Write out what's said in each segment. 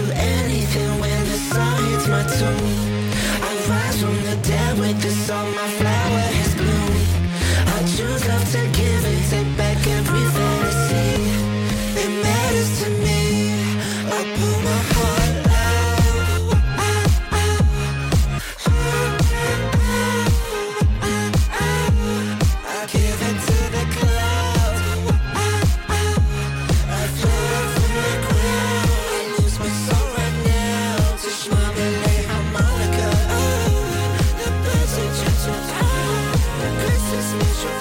do anything when the sun hits my tomb. I rise from the dead with this on my flower has bloomed. I choose love to give and take back every fantasy. It matters to me. I pull my heart out. I give it to the clouds. I float from the ground. I lose my soul right now to Shmamele harmonica. The birds are gentle. Christmas special.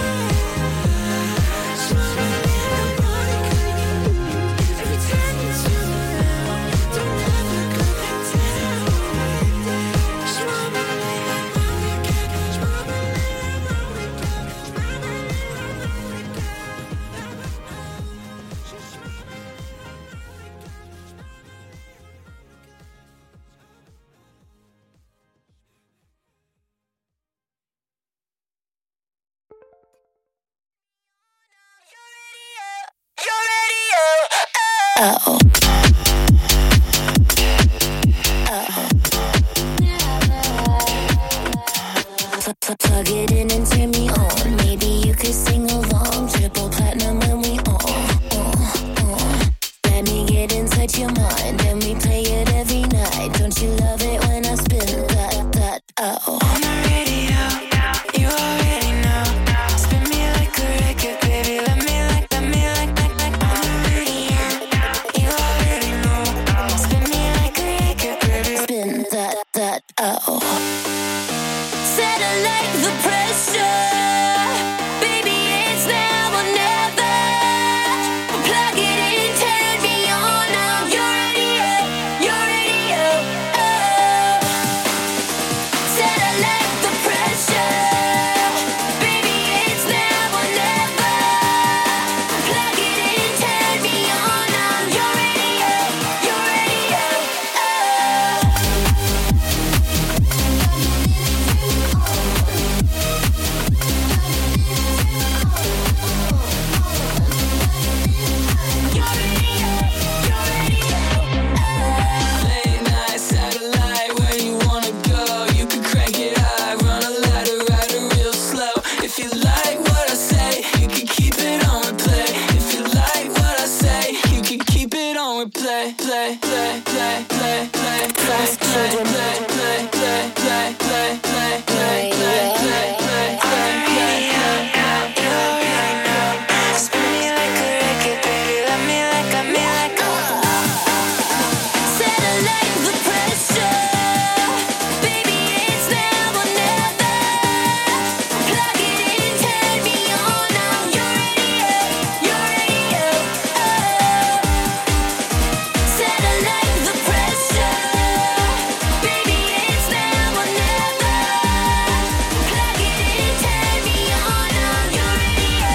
Shmamele harmonica. Every time you turn around, don't ever go back down. Shmamele harmonica. Shmamele harmonica. Uh-oh. Plug it in and turn me on. Maybe you could sing along. Triple platinum when we on. Let me get inside your mind and we play it every night. Don't you love it when I spin that? Uh-oh. On the radio, you already know. Spin me like a record, baby. Let me like. On the radio, you already know. Spin me like a record, baby. Spin that. Uh-oh. Satellite the pressure. Baby, it's now or never. Plug it in, turn me on now. You're radio. Oh. Satellite the pressure. Baby, it's now or never. Plug it in, turn me on now. You're radio. Oh. Late night satellite, where you wanna go? You can crank it high, run a ladder, ride it real slow. If you like what I say, you can keep it on replay. If you like what I say, you can keep it on replay. Play. Spin me like a record, baby. Let me like. Satellite the pressure. Baby, it's now or never. Plug it in, turn me on now. You're radio. Oh. Satellite the pressure. Baby, it's now or never. Plug it in, turn me on now. You're radio.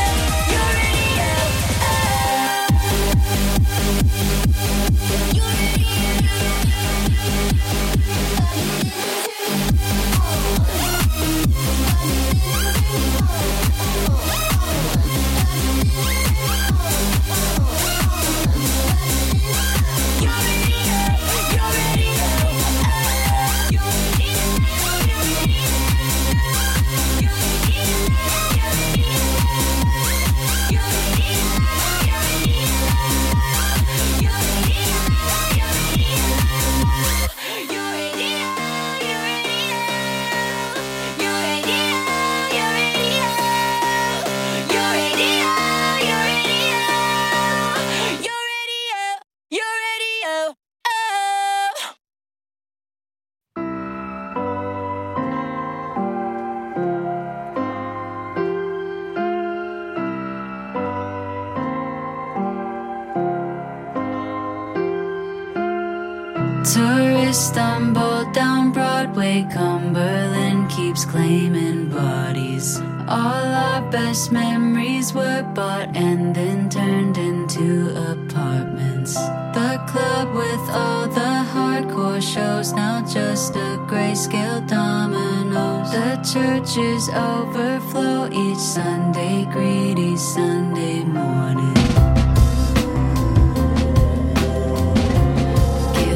Tourists stumble down Broadway. Cumberland keeps claiming bodies. All our best memories were bought and then turned into apartments. The club with all the hardcore shows, now just a grayscale dominoes. The churches overflow each Sunday, greedy Sunday morning.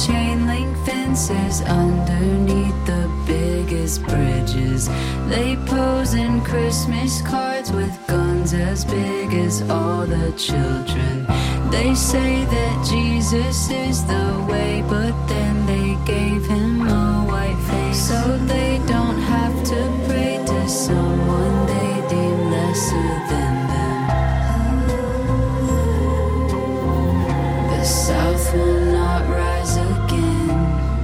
chain link fences underneath the biggest bridges. They pose in Christmas cards with guns as big as all the children. They say that Jesus is the way, but then they gave him a white face, so they don't have to pray to someone they deem lesser than them. The South will not rise again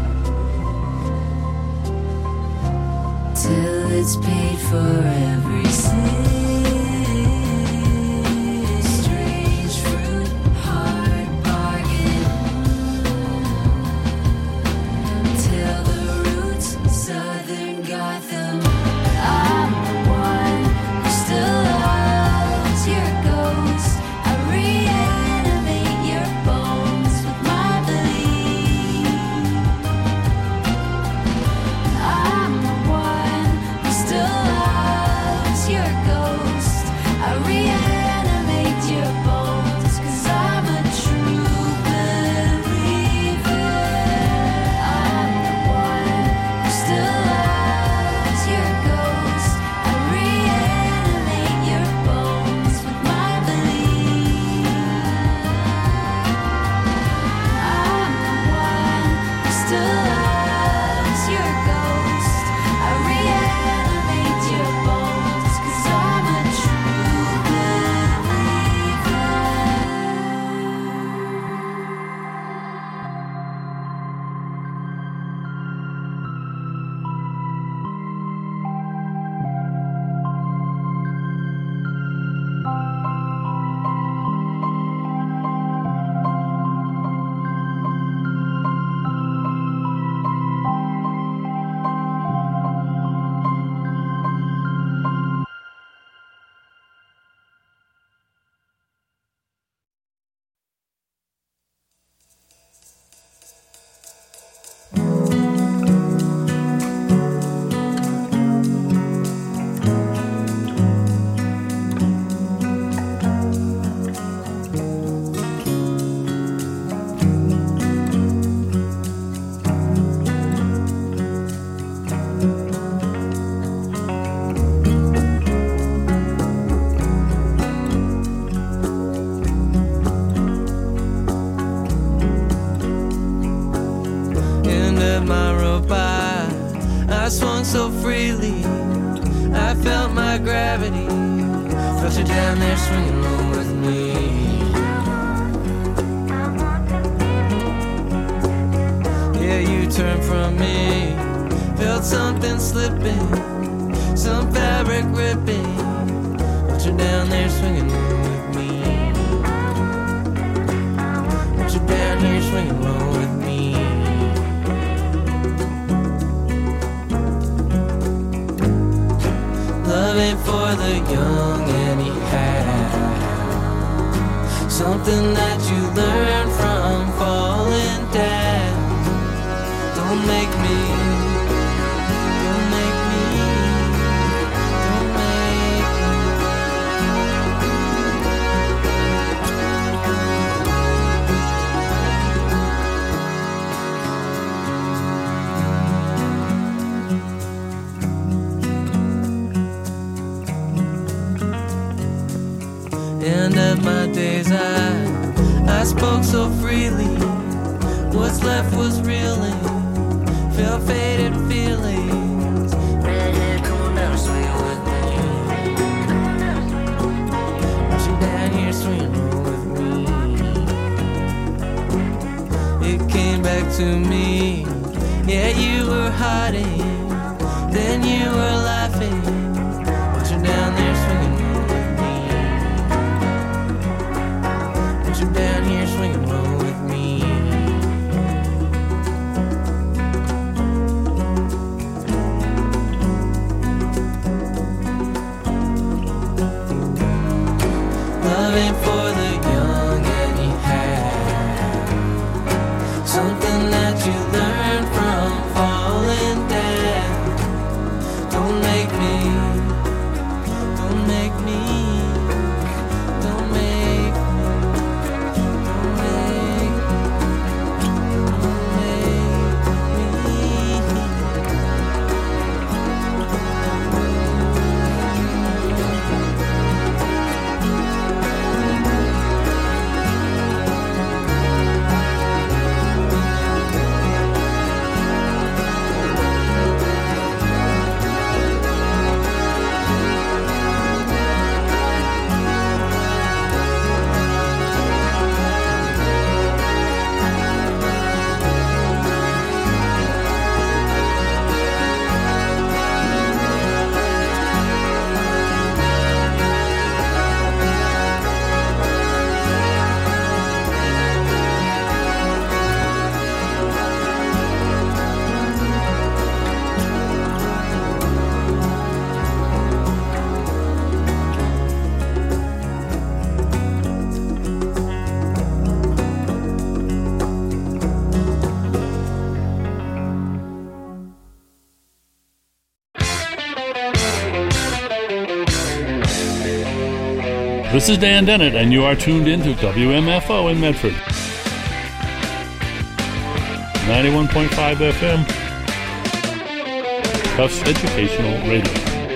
till it's paid for every sin. So freely, I felt my gravity. Felt you down there swinging low with me. Yeah, you turned from me. Felt something slipping, some fabric ripping. Felt you down there swinging low with me. Felt you down here swinging low with me. Loving for the young anyhow. Something that you learn from falling down. Don't make me, don't make me, don't make End of my days, I spoke so freely. What's left was reeling. Felt faded feelings. Red hair, come on down, swing with me. Want you down here swinging with me. It came back to me. Yeah, you were hiding, then you were laughing. Want you down there swinging. You're down here swinging low with me. Loving for the young anyhow. Something that you learn from falling down. Don't make me This is Dan Dennett, and you are tuned into WMFO in Medford. 91.5 FM. Tufts Educational Radio.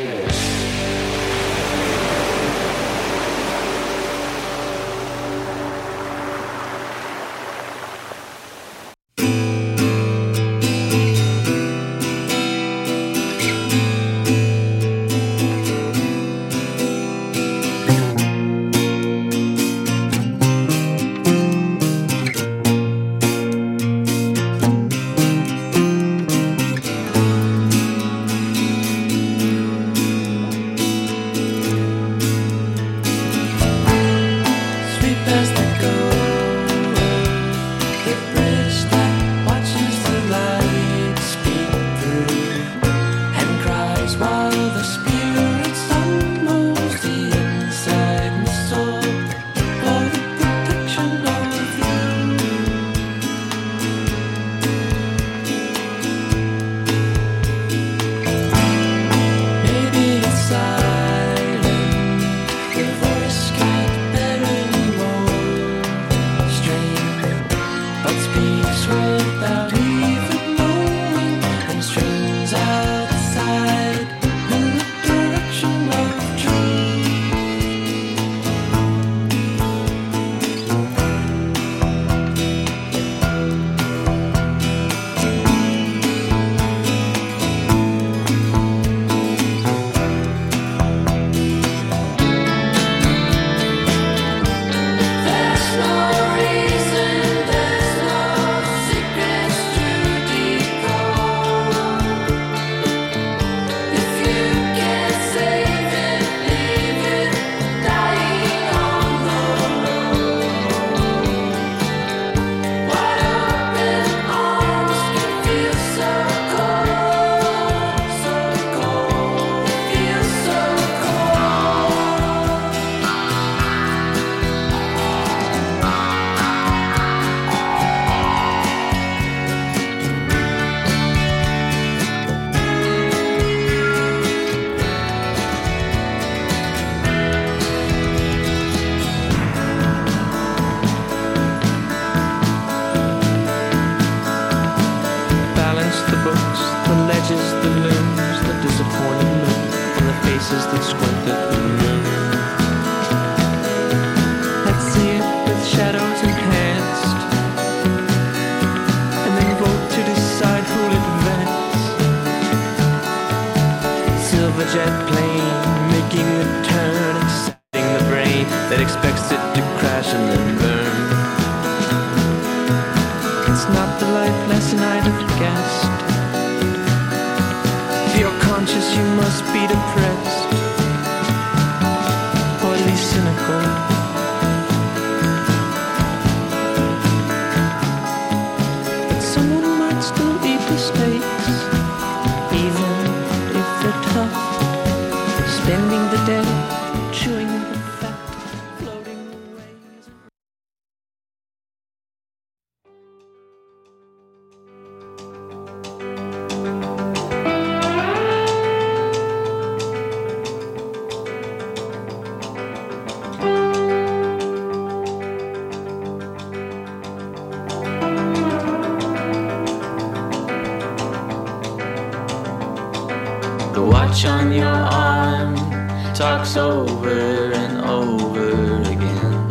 The watch on your arm talks over and over again,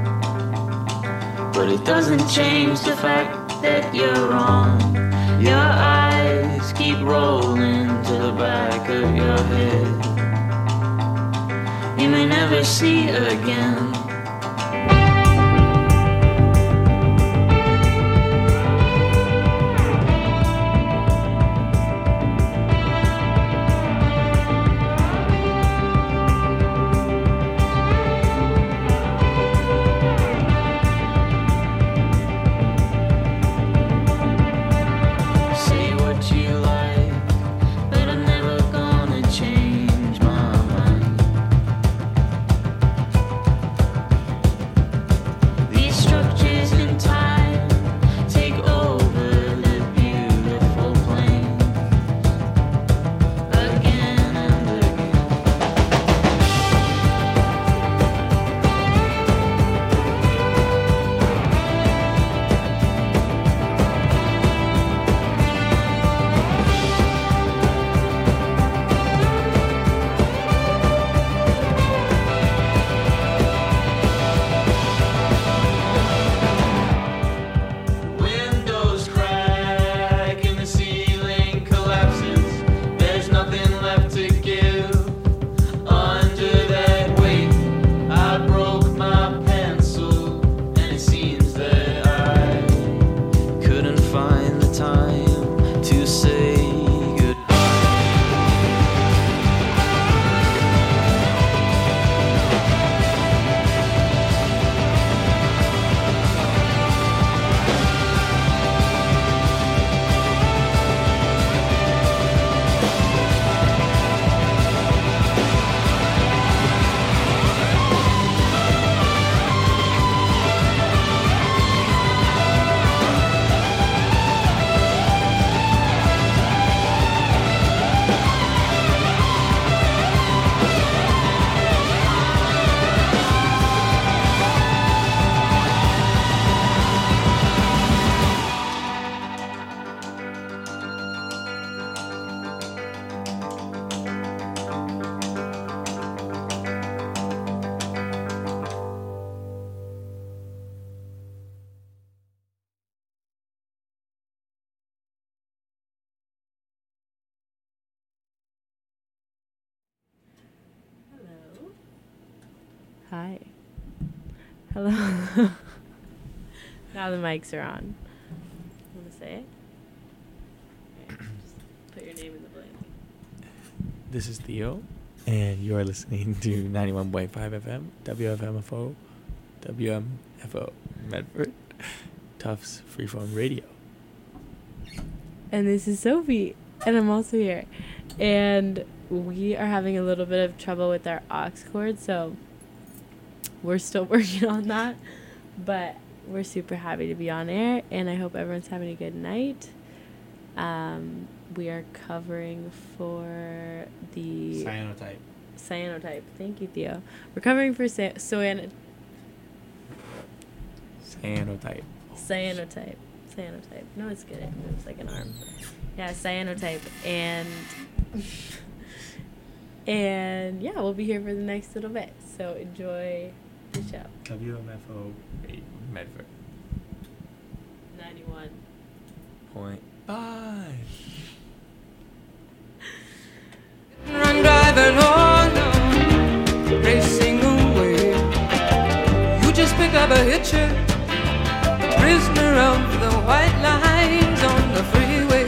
but it doesn't change the fact that you're wrong. Your eyes keep rolling to the back of your head. You may never see again. Hi. Hello. Now the mics are on. You want to say it? Okay, just put your name in the blank. This is Theo, and you are listening to 91.5 FM, WMFO, Medford, Tufts Freeform Radio. And this is Sophie, and I'm also here. And we are having a little bit of trouble with our aux cord, so we're still working on that. But we're super happy to be on air, and I hope everyone's having a good night. We are covering for the cyanotype. Thank you, Theo. We're covering for cyanotype. No, it's good. It moves like an arm. Yeah, cyanotype. And yeah, we'll be here for the next little bit. So enjoy the show. WMFO Medford. 91.5. Run driving on, racing away. You just pick up a hitcher, prisoner of the white lines on the freeway.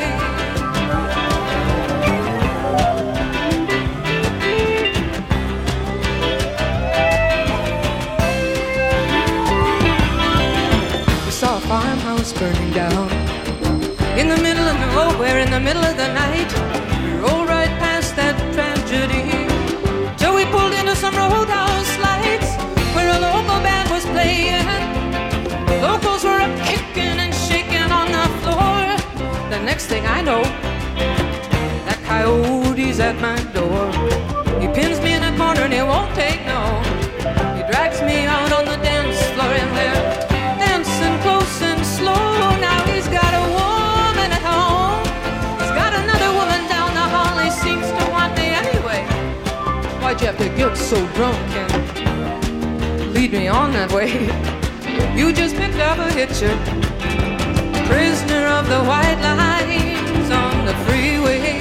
We saw a farmhouse burning down in the middle of nowhere, in the middle of the night. We rolled right past that tragedy till we pulled into some roadhouse lights where a local band was playing. The locals were up kicking and shaking on the floor. The next thing I know, that coyote's at my door. He pins me in a corner and he won't take no. He drags me out on the dance floor and they're dancing close and slow. Now he's got a woman at home, he's got another woman down the hall. He seems to want me anyway. Why'd you have to get so drunk and lead me on that way? You just picked up a hitcher, prisoner of the white lines on the freeway.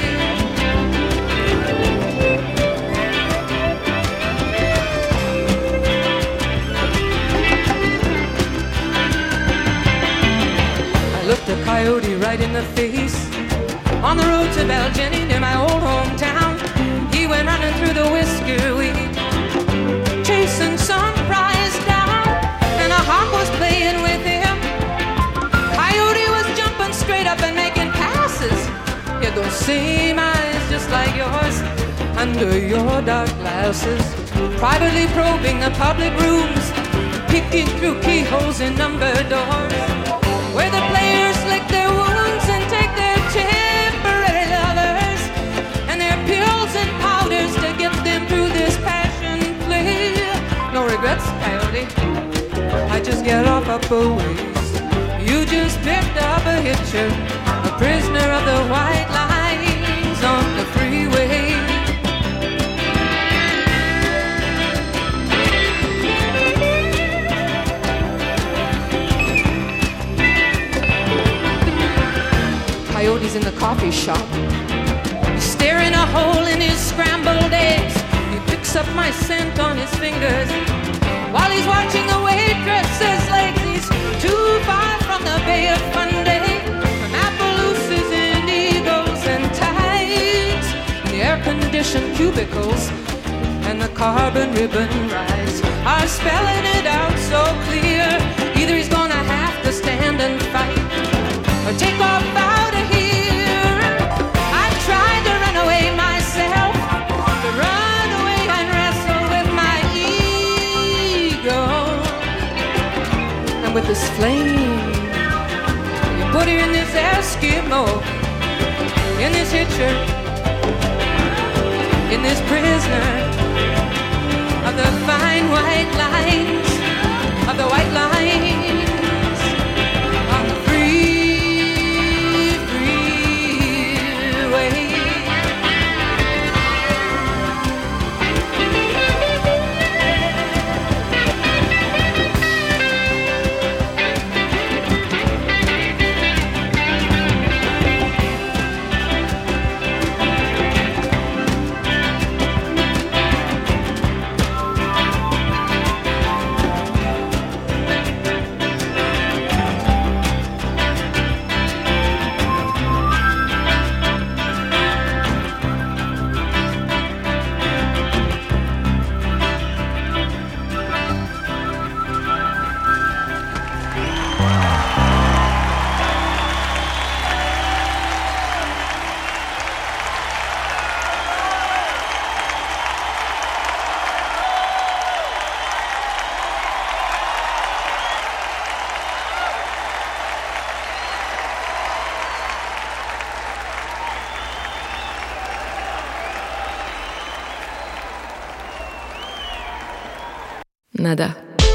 I looked the coyote right in the face on the road to Belgeny near my old hometown. He went running through the whisker weed, chasing some prize down, and a hawk was playing with him. Coyote was jumping straight up and making passes. He had those same eyes just like yours under your dark glasses, privately probing the public rooms, peeking through keyholes in numbered doors, where the players lick their wounds and take their temporary lovers and their pills and powders to get them through this passion play. No regrets, coyote, I just get off up a ways. You just picked up a hitcher, a prisoner of the white lines on the freeway. Coyote's in the coffee shop. He's staring a hole in his scrambled eggs. He picks up my scent on his fingers while he's watching the waitress's legs. He's too far from the Bay of Fundy, from Appaloosas and Eagles and Tides, the air-conditioned cubicles and the carbon ribbon rides are spelling it out so clear. Either he's gonna have to stand and fight or take off out of here. I tried to run away myself, to run away and wrestle with my ego. And with this flame, you put her in this Eskimo, in this hitcher, in this prisoner of the fine white lines, of the white lines, on the freeway. nada.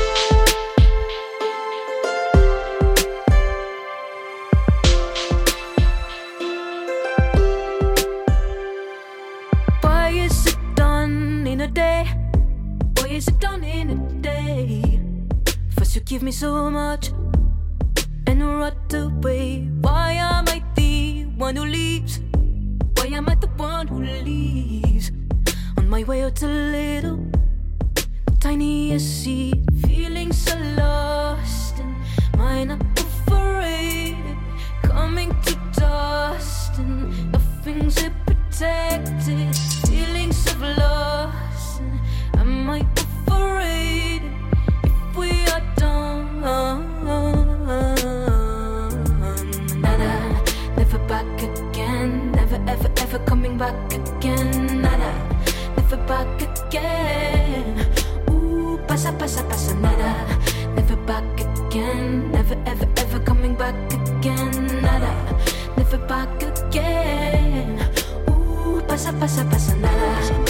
Why is it done in a day? Why is it done in a day? First you give me so much and right away. Why am I the one who leaves? Why am I the one who leaves? On my way out a little tiniest seed, feeling so lost and mine are overrated, coming to dust and nothing's protected, feeling so lost and am I overrated if we are done? Nada, never back again, never ever ever coming back again. Nada, never back again. Ooh, pasa, pasa, pasa, nada, never back again, never ever ever coming back again. Nada, never back again. Ooh, pasa, pasa, pasa, nada.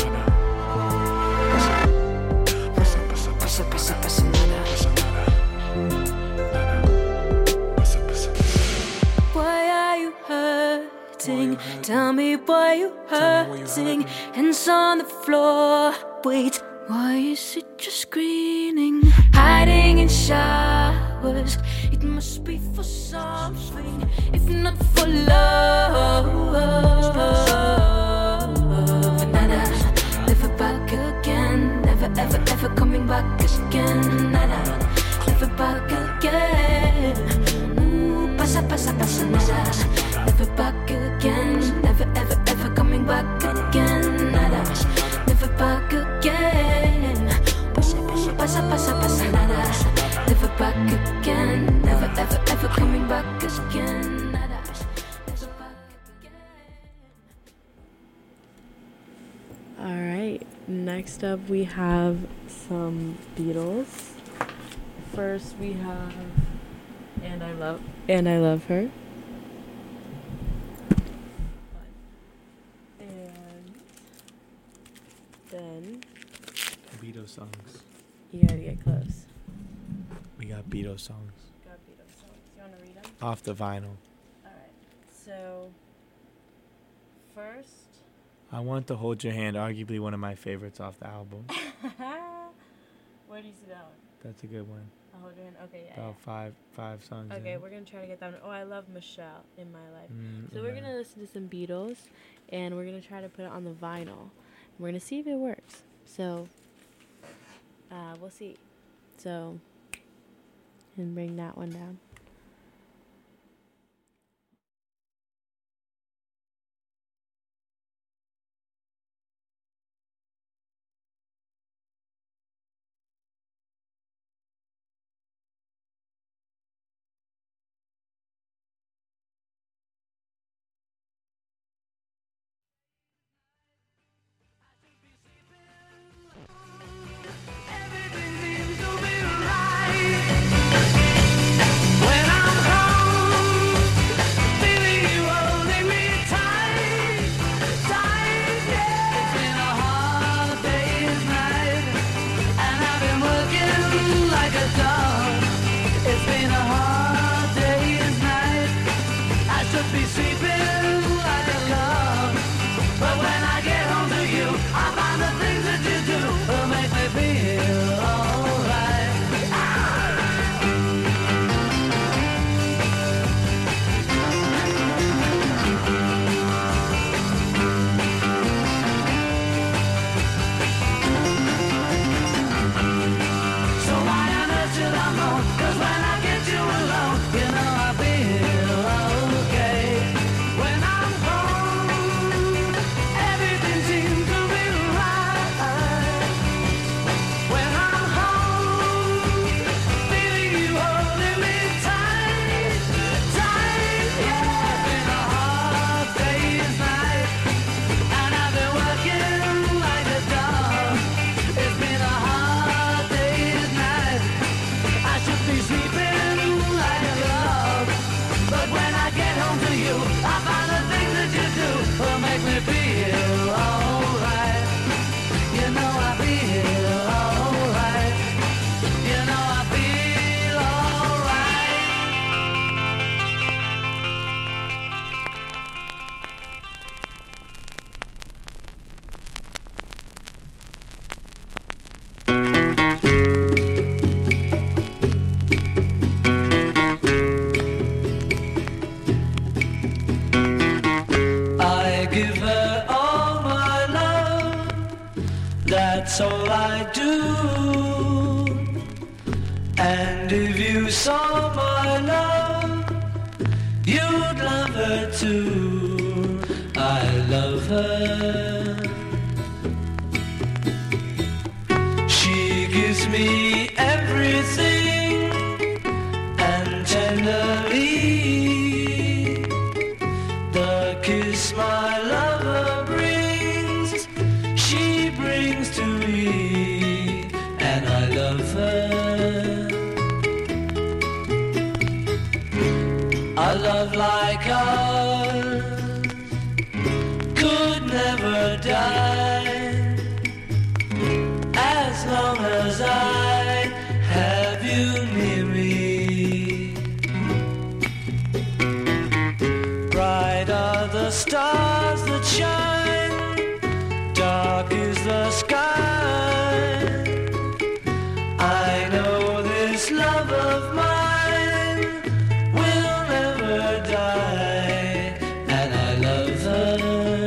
Pasa, pasa, pasa, pasa, nada. Why are you hurting? Tell me why you hurting. Hands on the floor. Wait, why is it just screaming? Hiding in showers. It must be for something, if not for love. Nada, never back again, never ever ever coming back again. Nada, never back again. Ooh, pasa, pasa, pasa, nada, never back again, never ever ever coming back again. Nada, never back again. Ooh, pasa, pasa, pasa, nada, never back again, never ever ever coming back again. Nada, never back again. All right. Next up, we have some Beatles. First, we have "And I Love Her." And then Beatles songs. you gotta get close. We got Beatles songs. Got Beatles songs. You wanna read them? Off the vinyl. All right. So first. I Want to Hold Your Hand, arguably one of my favorites off the album. Where do you see that one? That's a good one. I'll hold your hand. Okay, yeah. About five songs. Okay, in. we're gonna try to get that one. Oh, I love Michelle in my life. So Mm, we're gonna listen to some Beatles, and we're gonna try to put it on the vinyl. We're gonna see if it works. So, we'll see. So, and bring that one down. So why on earth should that's all I do. And if you saw my love, you'd love her too. I love her. She gives me everything, and tenderly the kiss my lover brings, she brings to me, and I love her. A love like ours could never die, as long as I have you near me. Bright are the stars that shine, dark is the sky. I know this love of mine will never die, and I love her.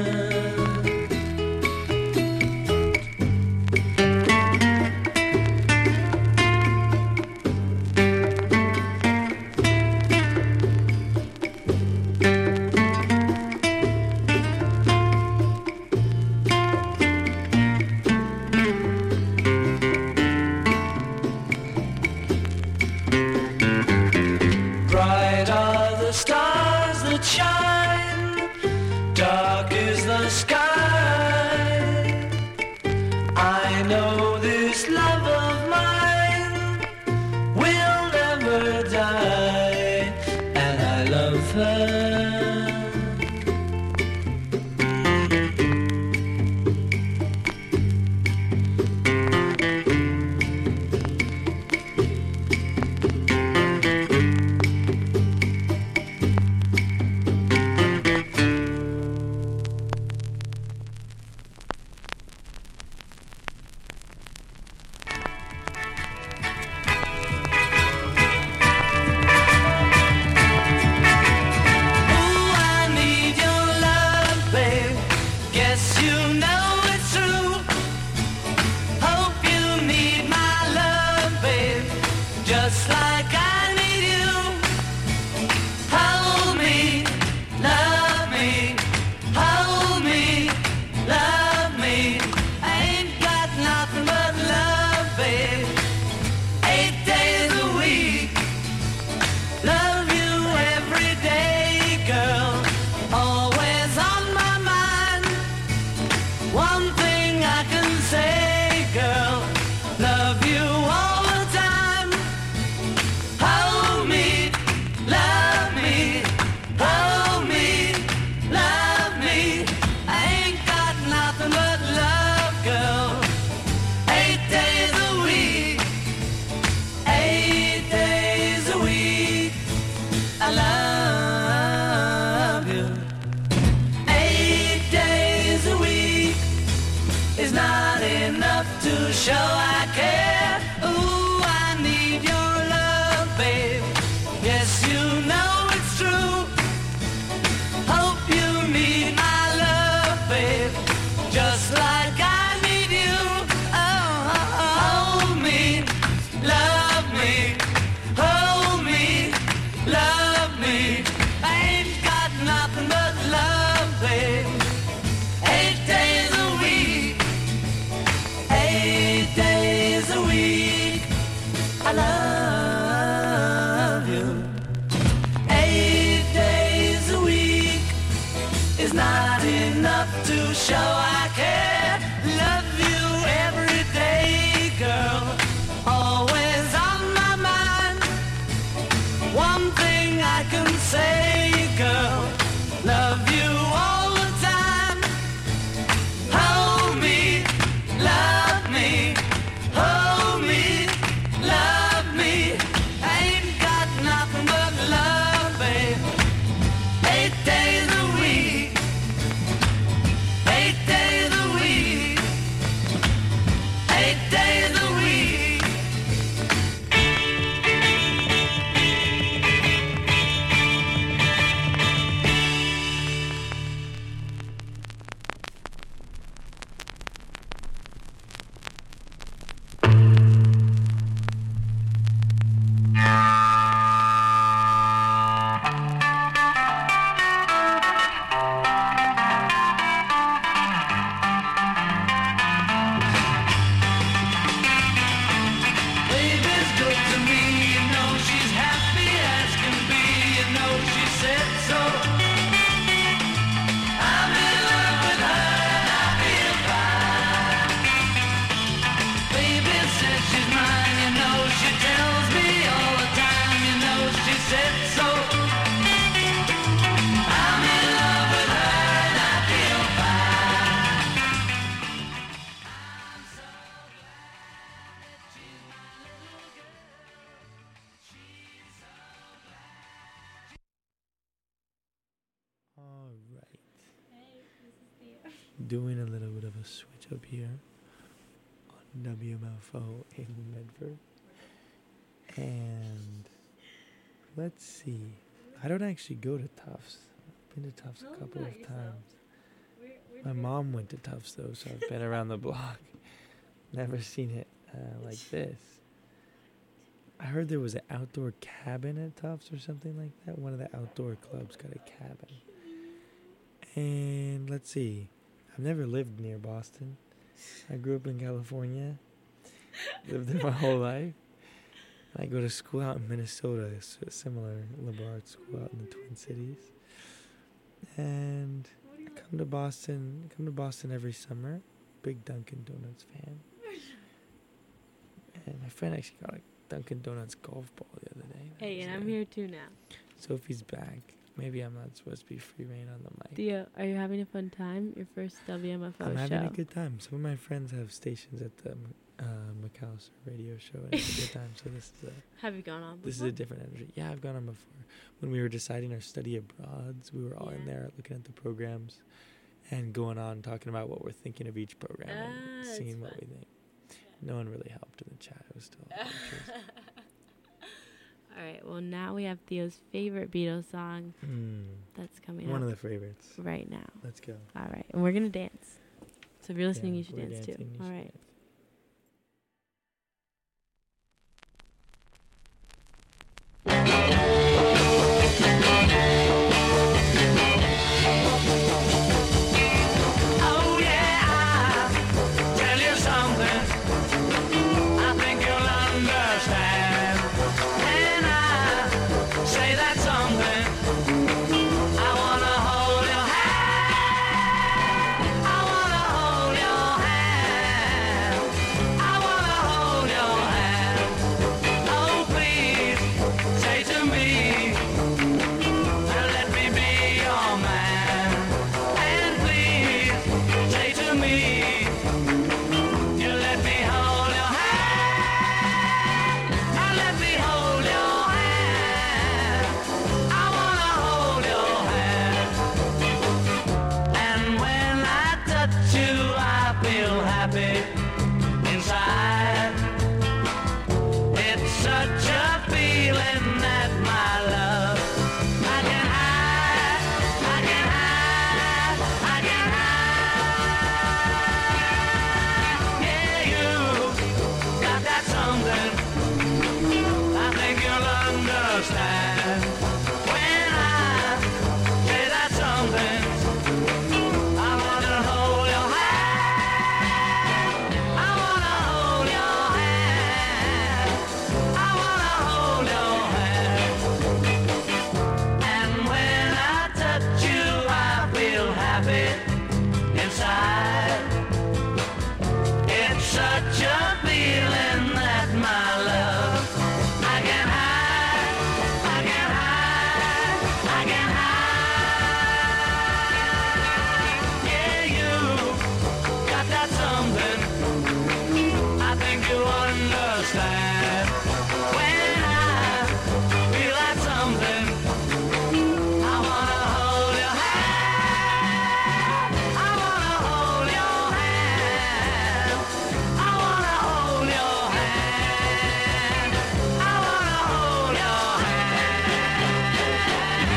Bright are the stars that shine, dark is the sky. I know this love of mine will never die, and I love her. Just like I need you. Hold me, love me, hold me, love me. I ain't got nothing but love, babe. 8 days a week. Love you every day, girl. Always on my mind. One thing I can say, girl. Love you all the time. Hold me, love me, hold me, love me. I ain't got nothing but love, girl. 8 days a week, 8 days a week. I love you. 8 days a week is not enough to show I care. Ooh, I need your love, babe. Yes, you know it's true. Hope you need my love, babe. Just like I need you. Oh, hold me, love me, hold me, love me. I ain't got nothing but love, babe. 8 days a week, 8 days a week. I love you. 8 days a week is not enough to show I care. Love you every day, girl. Always on my mind. One thing I can say, girl. Love you all the time. Hold me, love me, hold me, love me. I ain't got nothing but love, babe. 8 days a week, 8 days. she's mine, you know she tells me all the time, you know she said so. I'm in love with her and I feel fine. I'm so glad that she's my little girl. She's so glad. All right. Doing a little bit of a switch up here on WMFO in Medford. And let's see. I don't actually go to Tufts. I've been to Tufts a couple of times. My mom went to Tufts though, so I've been around the block. Never seen it like this. I heard there was an outdoor cabin at Tufts or something like that. One of the outdoor clubs got a cabin. And let's see. I've never lived near Boston. I grew up in California. Lived there my whole life. And I go to school out in Minnesota. It's a similar liberal arts school out in the Twin Cities. And I come to Boston every summer. Big Dunkin' Donuts fan. And my friend actually got a Dunkin' Donuts golf ball the other day. Hey, and I'm here too now. Sophie's back. Maybe I'm not supposed to be free reign on the mic. Theo, are you having a fun time? Your first WMFO show? I'm having a good time. Some of my friends have stations at the McAllister radio show, and it's a good time. So this is Have you gone on before? this is a different energy. Yeah, I've gone on before. When we were deciding our study abroads, we were all in there looking at the programs and going on talking about what we're thinking of each program and seeing what we think. No one really helped in the chat. It was still All right, well, now we have Theo's favorite Beatles song that's coming up. one of the favorites. Right now. Let's go. All right, and we're going to dance. So if you're listening, Yeah, you should we're dance too. dancing, you All should right. dance. Oh yeah, I'll tell you something I think you'll understand. And I say that something I wanna hold your hand. I wanna hold your hand. I wanna hold your hand. Oh please, say to me, let me be your man. And please, say to me, you let me hold your hand. Now let me hold your hand. I wanna hold your hand. And when I touch you, I feel happy inside. It's such a feeling that my love I can hide, I can hide, I can hide. Yeah, you got that something I think you'll understand. When I say that something, I wanna hold your hand. I wanna hold your hand. I wanna hold your hand. And when I touch you, I feel happy inside. It's such a feeling that my love I can hide, I can hide, I can hide. Yeah, you got that something I think you understand. When I feel that something, I wanna hold your hand. I wanna hold your hand. I wanna hold your hand. I wanna hold your hand.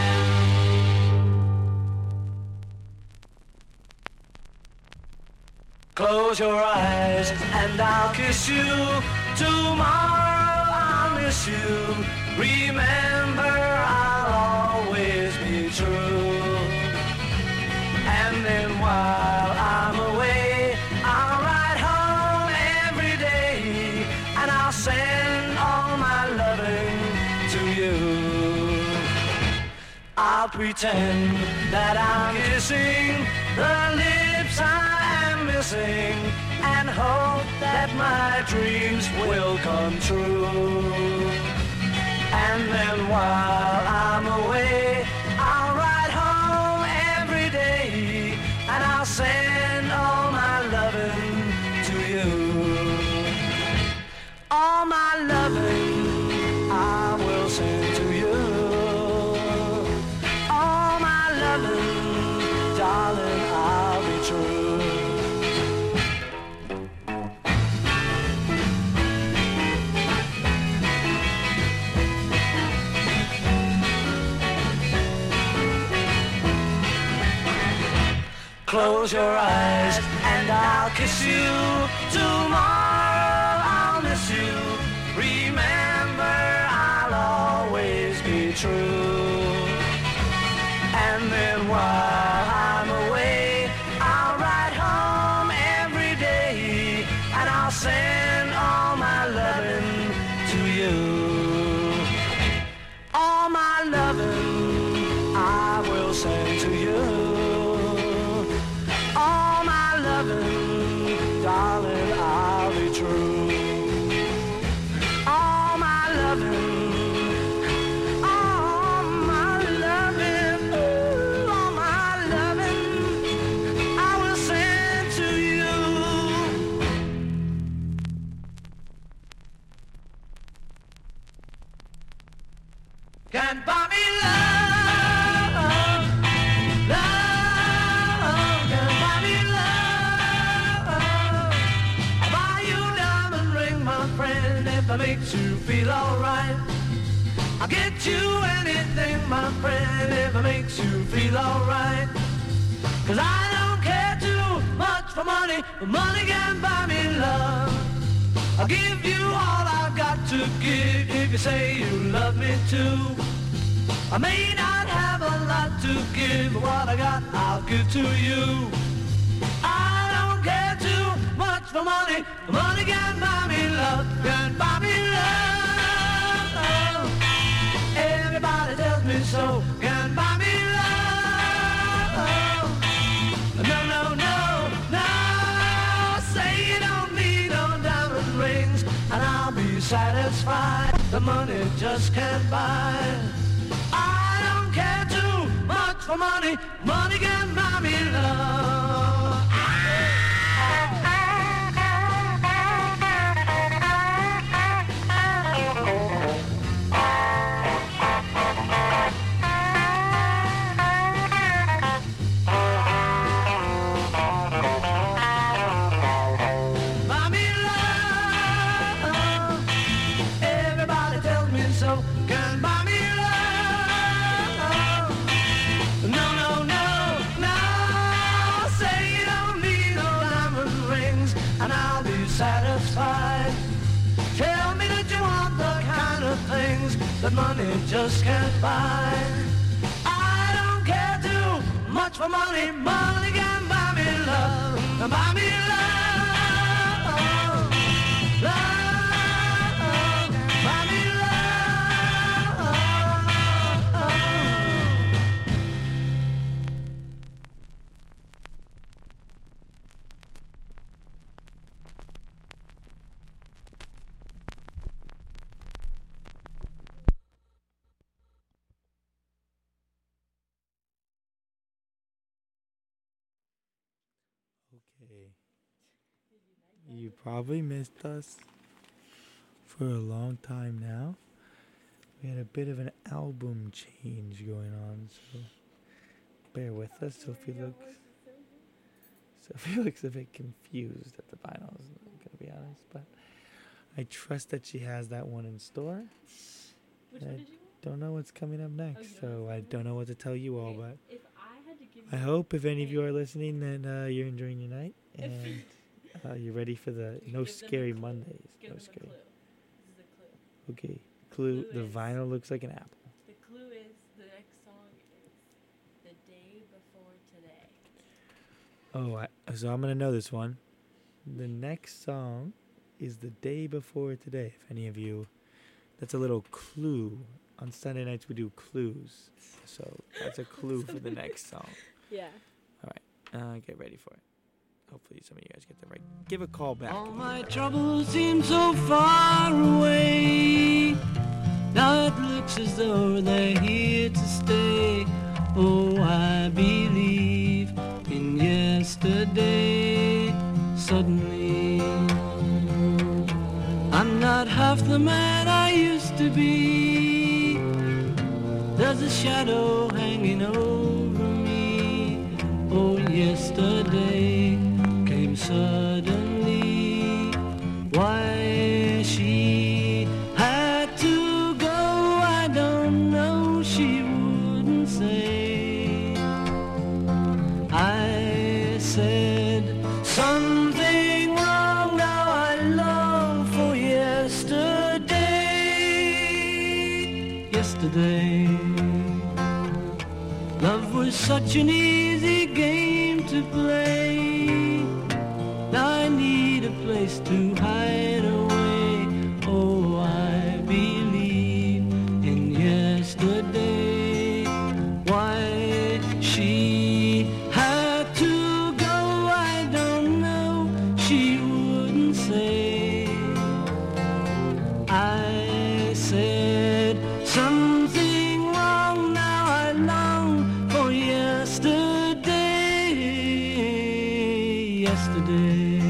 Close your eyes and I'll kiss you. Tomorrow I'll miss you. Remember, I'll always be true. And then while I'm away, I'll ride home every day, and I'll send all my loving to you. I'll pretend that I'm kissing the lips I am missing, and hope that that my dreams will come true. And then while I'm away, I'll ride home every day, and I'll send all my loving to you. All my loving I will send to you. All my loving, darling, I'll be true. Close your eyes and I'll kiss you. Tomorrow I'll miss you. Remember, I'll always be true. And then while I'm away, I'll ride home every day, and I'll send all my loving to you. All my loving I will send to you. All my loving, darling, I'll be true. All my loving, all my loving, ooh, all my loving, I will send to you. Can't buy me love, love, can't buy me love. I'll buy you a diamond ring, my friend, if it makes you feel alright. I'll get you anything, my friend, if it makes you feel alright. 'Cause I don't care too much for money, but money can buy me love. I'll give you all I've got to give if you say you love me too. I may not have a lot to give, but what I got I'll give to you. I don't care too much for money, but money can buy me love, can buy me love. Everybody tells me so, can buy me love. No, no, no, no, say you don't need no diamond rings, and I'll be satisfied. The money just can't buy. I don't care too much for money, money can buy me love. Buy me love. Everybody tells me so, can buy me love. No, no, no, no, say you don't need no diamond rings, and I'll be satisfied. Tell me that you want the kind of things that money just can't buy. I don't care too much for money, money can buy me love, buy me love, love, buy me love. Okay. You probably missed us for a long time now. We had a bit of an album change going on, so bear with us. Sophie looks a bit confused at the vinyls, I'm gonna be honest, but I trust that she has that one in store. Which one I did you want? don't know what's coming up next, Oh, you so I don't know what to tell you all, but If I had to give I you hope if any of you are listening that you're enjoying your night and you're ready for the You No give them a Scary clue. Mondays. give No them a Scary. clue. This is a clue. Okay. Clue. Clue The is- vinyl looks like an apple. The clue is the next song is The Day Before Today. So I'm gonna know this one. The next song is The Day Before Today. If any of you, that's a little clue. On Sunday nights we do clues, so that's a clue for the next song. Yeah. Get ready for it. Hopefully some of you guys get that right. Give a call back. All my troubles seem so far away. Now it looks as though they're here to stay. Oh, I believe in yesterday. Suddenly, I'm not half the man I used to be. There's a shadow hanging over me. Oh, yesterday came suddenly. Why she had to go, I don't know. She wouldn't say. I said something wrong. Now I long for yesterday. Yesterday, love was such an easy game to play. Now I need a place to hide away. Oh, I believe in yesterday. Why she had to go, I don't know. She wouldn't say. I said something wrong. Now I long for yesterday. Yesterday,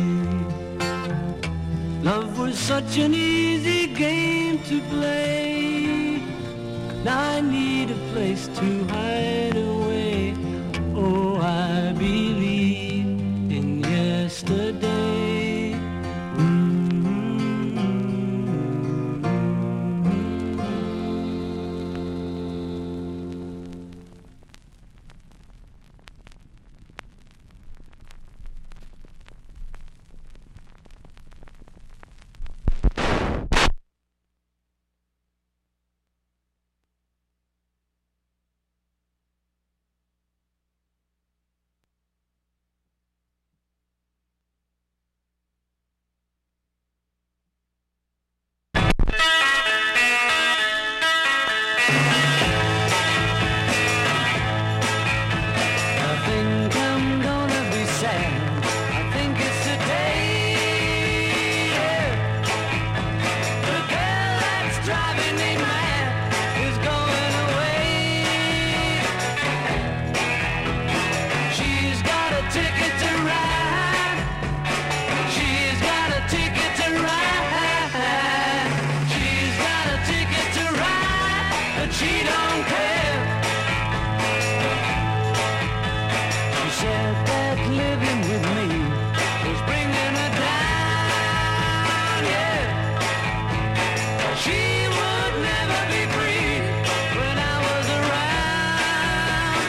love was such an easy game to play. Now I need a place to hide away. Oh, I believe in yesterday. I think I'm gonna be sad. I think it's today. Yeah. The girl that's driving me mad is going away. She's got a ticket to ride. She's got a ticket to ride. She's got a ticket to ride, but she don't care. She said that living with me was bringing her down, yeah. She would never be free when I was around.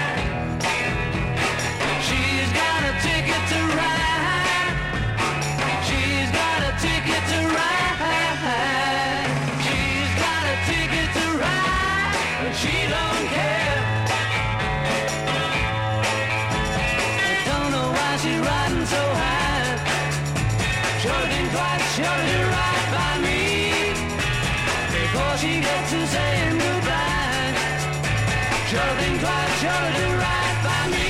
She's got a ticket to ride. She's got a ticket to ride. She's got a ticket to ride, but she don't care. Don't know why she's riding so high. Sure didn't quite sure to ride by me before she gets to saying goodbye. Sure didn't quite sure to ride by me.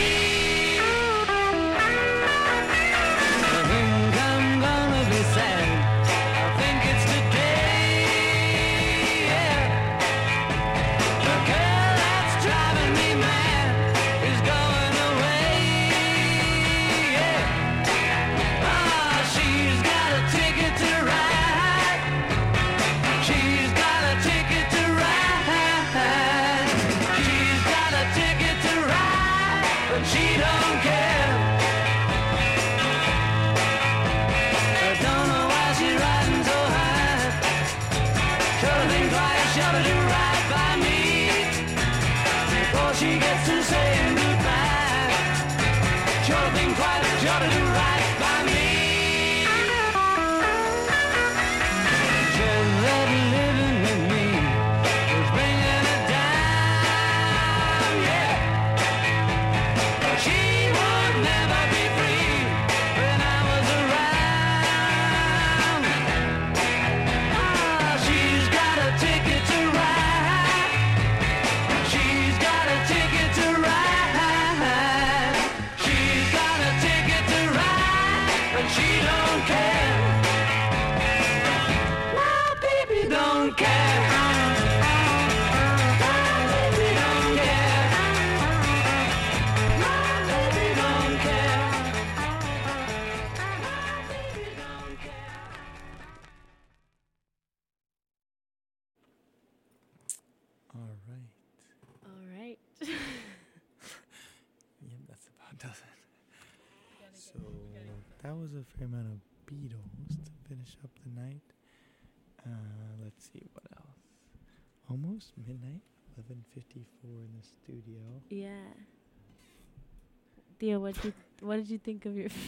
I think I'm gonna be sad. I think it's today. Yeah. The girl that's driving me mad is going away. Yeah. Ah, she's got a ticket to ride. She's got a ticket to ride. She's got a ticket to ride. right. All right. Yep, that's about does it. So that was a fair amount of Beatles to finish up the night. Let's see what else. Almost midnight, 11:54 in the studio. Yeah. Theo, what did you think of your?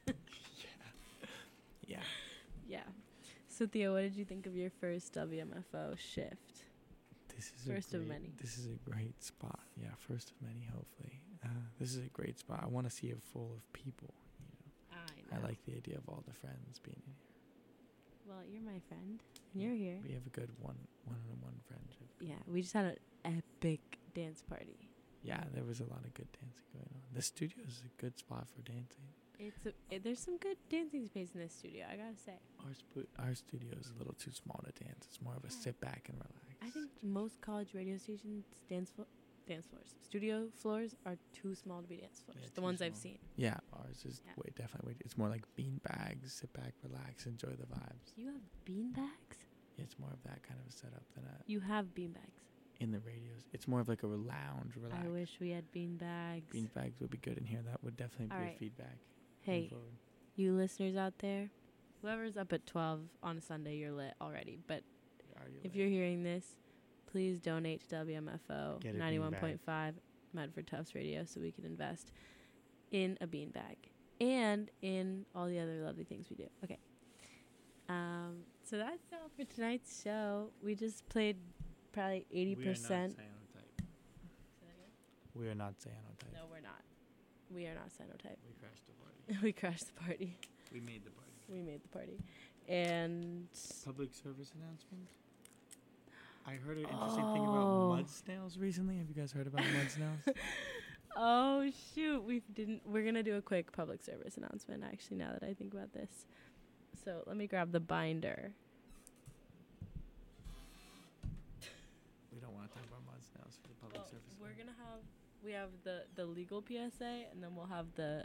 Yeah. Yeah. So Theo, what did you think of your first WMFO shift? This is First of many. This is a great spot. Yeah, first of many. Hopefully, this is a great spot. I want to see it full of people. You know, I I like the idea of all the friends being in here. Well, you're my friend, and you're here. We have a good one-on-one friendship. Yeah, we just had an epic dance party. Yeah, there was a lot of good dancing going on. The studio is a good spot for dancing. There's some good dancing space in this studio, I gotta say. Our studio is a little too small to dance. It's more of a sit back and relax. I think most college radio stations dance floors, studio floors are too small to be dance floors. Yeah, the too ones I've small. seen. Yeah, ours is Yeah. definitely. It's more like bean bags. Sit back, relax, enjoy the vibes. You have bean bags? Yeah, it's more of that kind of a setup than You have bean bags. in the radios. It's more of like a lounge, relax. I wish we had bean bags. Bean bags would be good in here. That would definitely be Alright. good feedback. Hey, going forward. you listeners out there, whoever's up at 12 on a Sunday, you're lit already. But if you're hearing this, please donate to WMFO Get a 91.5 Medford Tufts Radio so we can invest in a bean bag and in all the other lovely things we do. Okay. So that's all for tonight's show. We just played probably 80%. We are not cyanotype. No, we're not. We are not cyanotype. We crashed the party. We crashed the party. We made the party. We made the party. And Public service announcement. I heard an interesting thing about mud snails recently. Have you guys heard about mud snails? oh shoot, we're gonna do a quick public service announcement actually now that I think about this. So let me grab the binder. We don't want to talk about mud snails for the public service. We have the legal PSA, and then we'll have the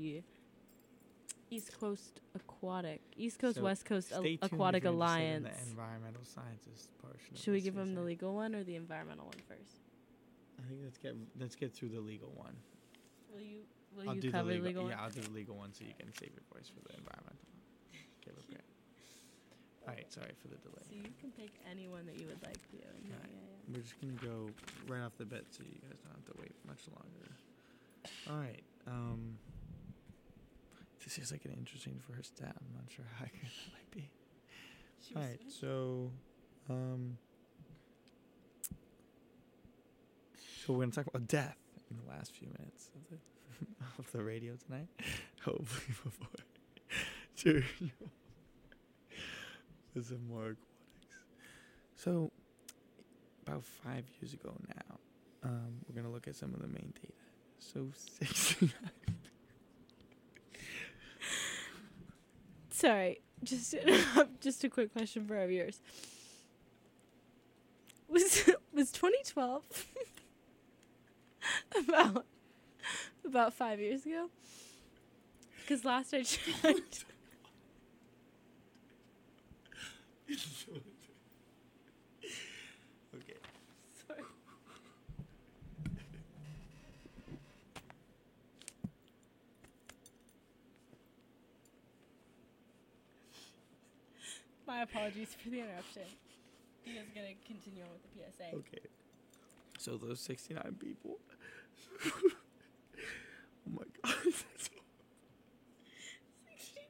East Coast West Coast stay tuned Aquatic if you're interested in Alliance. the environmental sciences portion. Should we give them the legal one or the environmental one first? I think let's get through the legal one. Will you do cover the the legal one? Yeah, I'll do the legal one so you can save your voice for the environmental one. Okay, we're good. All right, sorry for the delay. So you can pick any one that you would like to. All right. We're just going to go right off the bat so you guys don't have to wait much longer. All right. This seems like an interesting first step. I'm not sure how accurate that might be. All right, so we're going to talk about death in the last few minutes of the radio tonight. Hopefully before with some more aquatics. So about 5 years ago now, we're going to look at some of the main data. So 69. Sorry, just a quick question for our viewers. Was 2012 about 5 years ago? Because last I checked. Okay. Sorry. My apologies for the interruption. He is going to continue on with the PSA. Okay. So those 69 people. Oh my God. That's 69.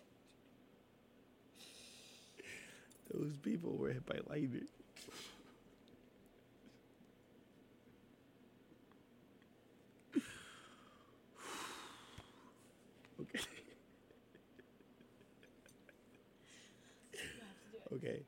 Those people were hit by lightning. Okay. Okay.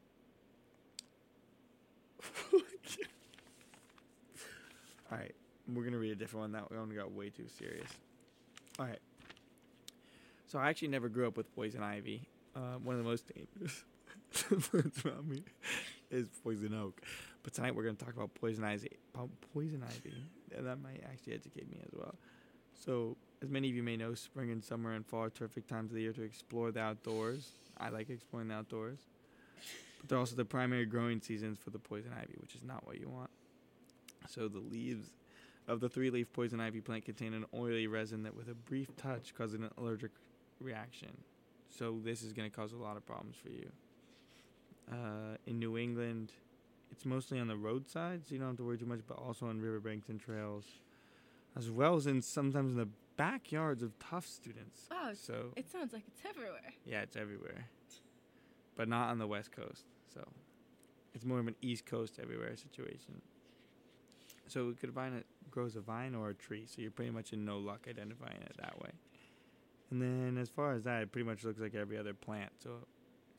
All right. We're going to read a different one. That one got way too serious. All right. So I actually never grew up with poison ivy. One of the most dangerous plants around me is poison oak. But tonight we're going to talk about poison ivy. And that might actually educate me as well. So, as many of you may know, spring and summer and fall are terrific times of the year to explore the outdoors. I like exploring the outdoors. But they're also the primary growing seasons for the poison ivy, which is not what you want. So the leaves of the 3-leaf poison ivy plant contain an oily resin that with a brief touch causes an allergic reaction. So this is going to cause a lot of problems for you. In New England, it's mostly on the roadside, so you don't have to worry too much, but also on riverbanks and trails, as well as sometimes in the backyards of Tufts students. Wow, so it sounds like it's everywhere. Yeah, it's everywhere. But not on the West Coast, so it's more of an East Coast everywhere situation. So it could find it grows a vine or a tree, so you're pretty much in no luck identifying it that way. And then as far as that, it pretty much looks like every other plant. So